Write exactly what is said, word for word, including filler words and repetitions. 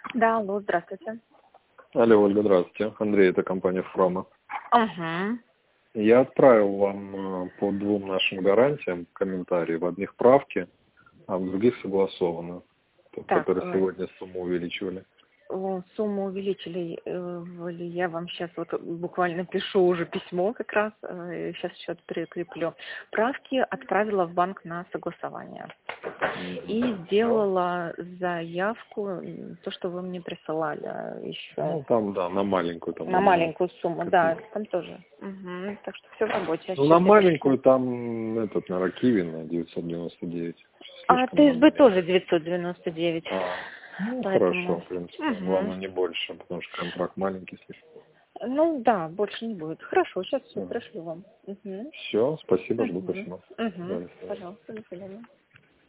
Да, алло, здравствуйте. Алло, Ольга, здравствуйте. Андрей, это компания Фрома. Ага. Я отправил вам э, по двум нашим гарантиям комментарии. В одних правки, а в других согласованы. Тот, Так, который э, сегодня сумму увеличивали. о, сумму увеличили, э, ли, я вам сейчас вот буквально пишу уже письмо как раз, э, сейчас счет прикреплю. Правки отправила в банк на согласование. И Мгм. Всё. сделала заявку, м, то, что вы мне присылали еще. Ну, там, да, на маленькую, там, На на двенадцать маленькую сумму, да, копеек. там тоже. Мгм. Так что все в работе. Ну, на Сейчас я пришлю. маленькую там, этот, на Ракиви, на девятьсот девяносто девять. А Слишком она ТСБ маленькая. тоже девятьсот девяносто девять. А, ну, хорошо, Поэтому. в принципе. Мгм. Главное, не больше, потому что контракт маленький слишком. Ну да, больше не будет. Хорошо, сейчас все Угу. пришлю вам. Угу. Все, спасибо, жду Угу. письма. Да, Угу. до свидания. Пожалуйста, до свидания.